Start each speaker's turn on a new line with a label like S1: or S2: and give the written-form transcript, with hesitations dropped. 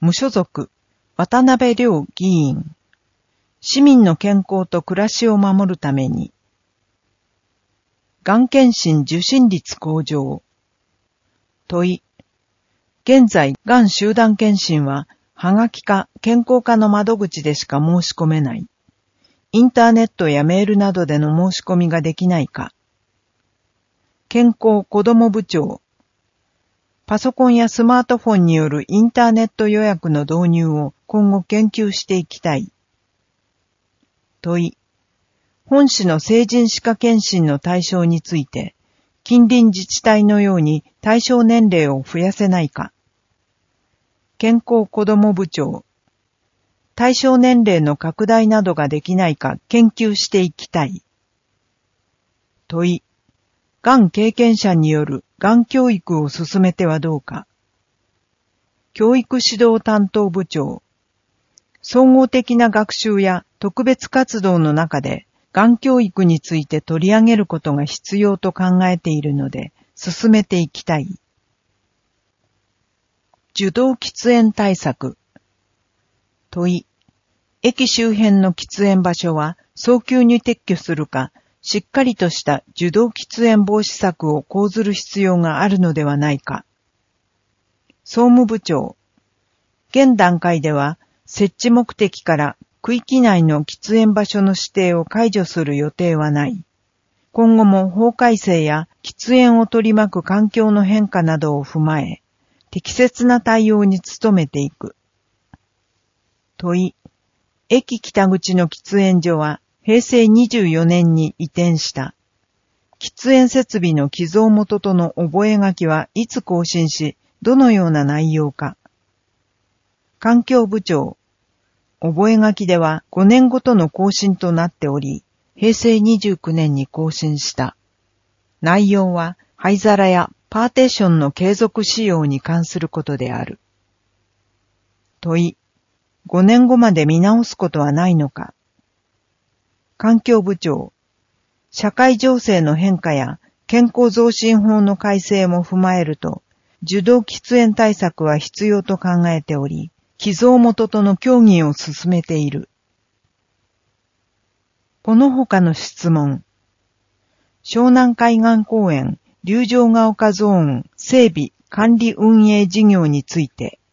S1: 無所属、渡辺亮議員。市民の健康と暮らしを守るために。がん検診受診率向上。問い。現在、がん集団検診は、はがきか健康課の窓口でしか申し込めない。インターネットやメールなどでの申し込みができないか。健康子ども部長。パソコンやスマートフォンによるインターネット予約の導入を今後研究していきたい。問い。本市の成人歯科検診の対象について、近隣自治体のように対象年齢を増やせないか。健康子ども部長。対象年齢の拡大などができないか研究していきたい。問い。がん経験者によるがん教育を進めてはどうか。教育指導担当部長。総合的な学習や特別活動の中でがん教育について取り上げることが必要と考えているので進めていきたい。受動喫煙対策。問い。駅周辺の喫煙場所は早急に撤去するか、しっかりとした受動喫煙防止策を講ずる必要があるのではないか。総務部長。現段階では設置目的から区域内の喫煙場所の指定を解除する予定はない。今後も法改正や喫煙を取り巻く環境の変化などを踏まえ、適切な対応に努めていく。問い。駅北口の喫煙所は平成24年に移転した。喫煙設備の寄贈元との覚書はいつ更新し、どのような内容か。環境部長。覚書では5年ごとの更新となっており、平成29年に更新した。内容は灰皿やパーテーションの継続使用に関することである。問い。5年後まで見直すことはないのか。環境部長。社会情勢の変化や健康増進法の改正も踏まえると、受動喫煙対策は必要と考えており、寄贈元との協議を進めている。この他の質問。湘南海岸公園、竜城ヶ丘ゾーン整備管理運営事業について、